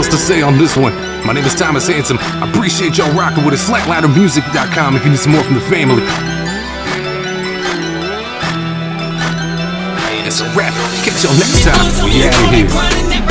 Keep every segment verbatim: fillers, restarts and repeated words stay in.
else to say on this one. My name is Thomas Handsome. I appreciate y'all rocking with us. Slacklighter music dot com if you need some more from the family. It's a wrap. Catch y'all next time. We out of here.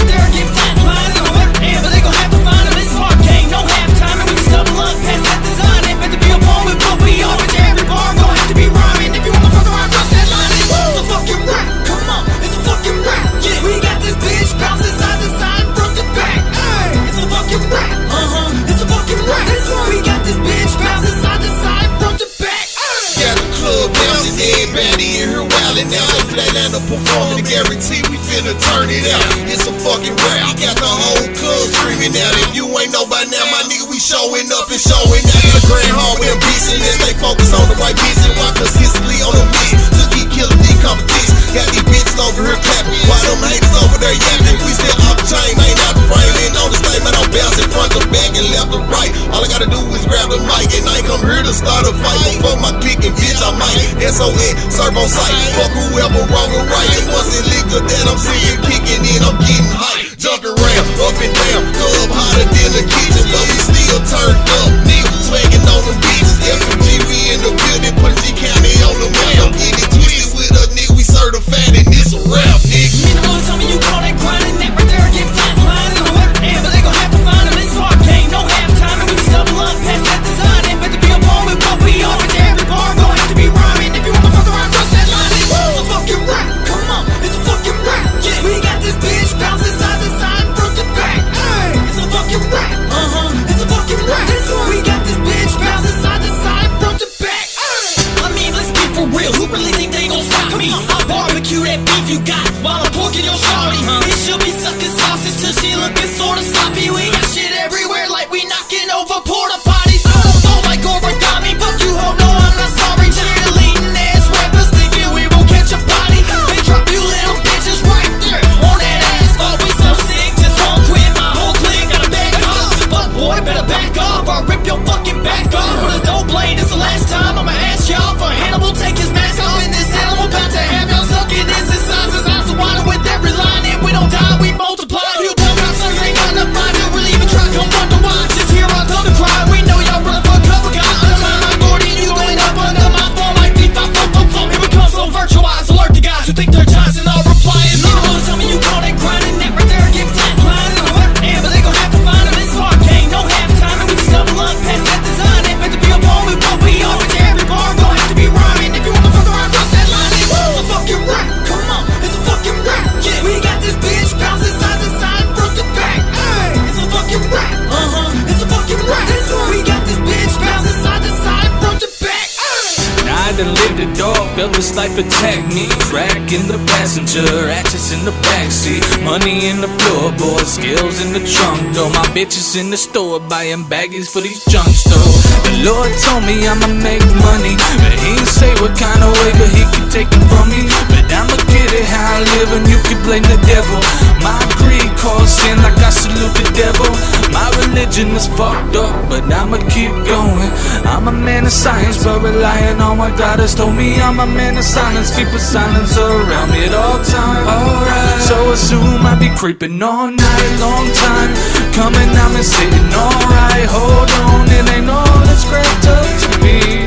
Performing, guarantee we finna turn it out. It's a fucking rap. We got the whole club screaming out. If you ain't know by now, my nigga, we showing up and showing out. In the grand hall, we're beastin'. Let's stay focused on the right vision. While consistently on the mission to keep killing these competition. Got these bitches over here clapping while them haters over there yapping. We still off the chain, ain't out the frame. Ain't on the statement, I'm bouncing front to back and left to right. All I gotta do is grab the mic and I ain't come here to start a fight. Before my kicking, bitch, I might S O N, serve on sight. Fuck whoever wrong or right. And once it liquor that I'm seeing kicking in, I'm getting hype. Jumping around, up and down, club hotter than the kitchen. But we still turned up, niggas swagging on them beaches. F M G, we in the building, put G County on the map. Don't get it twisted with a nigga, we certified and it's a rap, nigga. Minimum, tell me you call that grinding, that right there get flatlined. In the wet air, but they gon' have to find them. It's hard game, no half time, and we just double up past that design. Ain't better be a ball with what we are, but every bar gon' have to be rhyming. If you wanna fuck around, cross that line. It's a fucking rap, come on, it's a fucking rap. Yeah, we got this bitch bouncing side to side, front to back. Ay, it's a fucking rap, uh huh, it's a fucking rap. We got this bitch bouncing side to side, front to back. Ay. I mean, let's be for real, who really think they gon' stop me? I'll barbecue that beef you got while I'm porking your shawty. It should be sucking sausage till she looking sorta sloppy. We got shit everywhere like we knocking over porta potties. I don't know like origami, fuck you, ho, no, I'm not sorry. Cheerleading ass rappers thinking we won't catch a body. They drop you little bitches right there on that ass. Oh, we so sick, just won't quit. My whole clique gotta back off. But boy, better back off or rip your fucking back off with a dope blade. It's the last time I'ma ask y'all for Hannibal. Take his mask off in this animal. About to have y'all sucking this inside. His eyes are water with every line. And we don't die, we multiply. You dumb rappers ain't got enough mind to really even try. Come wonder why. Just hear our thunder cry. We know y'all run for cover. Got undermine my Gordy. You going up under my phone like beef. I pump, pump, pump. Here we come, so virtualized. Alert the guys who think they're Johnson. I'll reply. And you wanna tell me you call that grinding. That right there get flatlined. In the wet air, but they gon' have to find them. It's hard game, no half time. And we just double up past that design. Ain't meant to be a ball with what we are. But every bar gon' have to be rhyming. If you wanna fuck around, cross that line. It's a fucking rap, come on, it's a fucking rap. Yeah, we got this bitch bouncing side to side, front to back. Ay, it's a fucking rap, uh huh, it's a fucking rap. We got this bitch bouncing side to side, front to back. Now I done lived it all, felt this life attack me. Crack in the passenger, actions in the backseat. Money in the floorboard, skills in the trunk door. My bitches in the store buying baggies for these junk stores. The Lord told me I'ma make money, but he ain't say what kind of way, but he can take it from me. But I'ma get it how I live and you can blame the devil. My greed calls sin like I salute the devil. My religion is fucked up, but I'ma keep going. I'm a man of science, but relying on what God has told me. I'm a man of silence, keep a silence around me at all times. Alright, so assume I be creeping all night, long time coming, I'm been sitting alright. Hold on, it ain't all that's cracked up to me.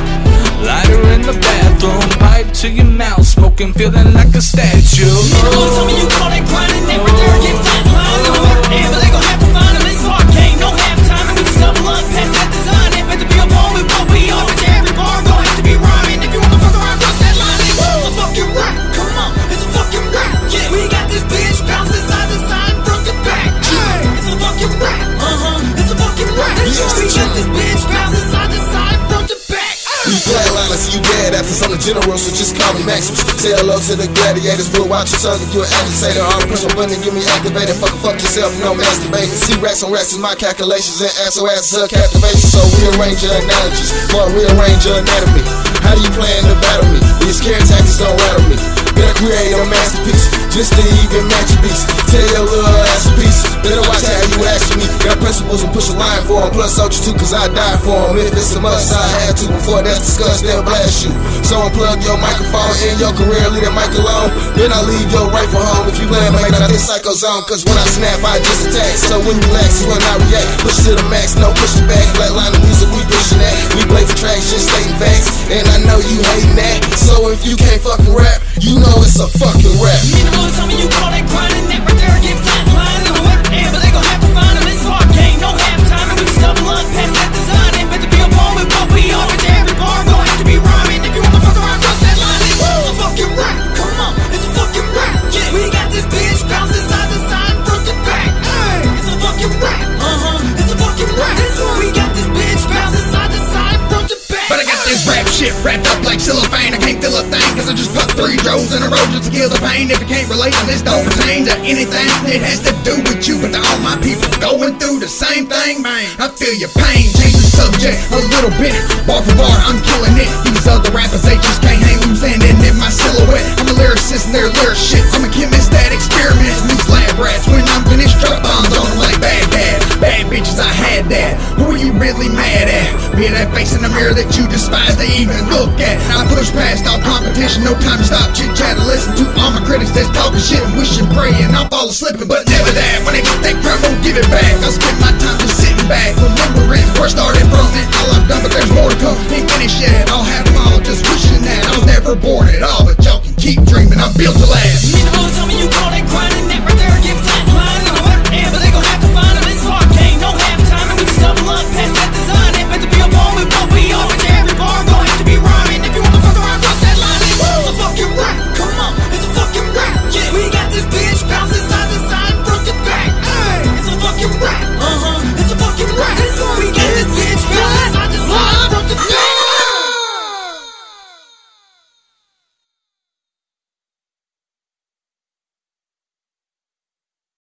Lighter in the bathroom, pipe to your mouth, smoking, feeling like a statue. You know, tell me you call that grinding, that right there get flatlined. In the wet air, but they gon' have to find them. It's hard game, no half time, and we just double up past that design. Ain't meant to be a ball with what we are, but every bar gon' have to be rhyming. If you wanna fuck around, cross that line. It's a fucking rap, come on, it's a fucking rap. Yeah, we got this bitch bouncing side to side, front to back. Ay, it's a fucking rap, uh huh, it's a fucking rap. Yeah, we got this bitch bouncing side to side, front to back. You flatline, I see you dead after some of the general, so just call me Maximus. Say hello to the gladiators, but watch your tongue if you're an agitator. All the pressure button, get me activated. Fuck, fuck yourself, no masturbating. See racks on racks is my calculations, and ass on ass is her captivation. So rearrange your analogies, or rearrange your anatomy. How do you plan to battle me? These scare tactics don't rattle me. Better create a masterpiece, just to even match your beats. Tell your little ass a piece, better watch how you ask me. Got principles and push a line for them, plus soldiers too, cause I die for them. If it's a must, I had to. Before that's discussed, they'll blast you. So unplug your microphone in your career, leave that mic alone. Then I leave your rifle home. If you land, make out this psycho zone, cause when I snap, I just attack. So when you relax is when I react. Push to the max, no push it back. Flatline the music, we pushing that. We play for traction, stating facts. And I know you hating that. So if you can't fucking rap, you know it's a fucking rap. You mean the bullets on me, you call that grinding. That right there, get flatlined. And what? Yeah, but they gon' have to find them. It's hard game, no halftime. And we just double up past that design. Ain't better be a ball with what we are. But every bar gon' have to be rhyming. If you wanna fuck around, cross that line. It's a fucking rap. Come on, it's a fucking rap. Yeah, we got this bitch bouncing side to side, front to back. Hey, it's a fucking rap. Uh-huh, it's a fucking rap. We got this bitch bouncing side to side, front to back. But I got this rap shit wrapped up like cellophane. I can't feel a thing, cause I just put three droves in a row just to kill the pain. If it can't relate, then this don't pertain to anything. It has to do with you, but to all my people going through the same thing, man. I feel your pain, change the subject a little bit. Bar for bar, I'm killing it. These other rappers, they just can't hang loose, standing in my silhouette. I'm a lyricist and they're lyric shit. I'm a chemist that experiments in these lab rats. When I'm finished, drop bombs on them like Baghdad. Bad bitches, I had that. Who are you really mad at? Be that face in the mirror that you despise to even look at. I push past all competition, no time to stop chit chat and listen to all my critics that's talking shit and wish and pray and I'll fall asleep, but never that. When I get that crap, won't give it back. I'll spend my time just sitting back, remembering where I started from and all I've done, but there's more to come. Ain't finished yet, I'll have them all, just wishing that I was never born at all. But y'all can keep dreaming, I'm built to last.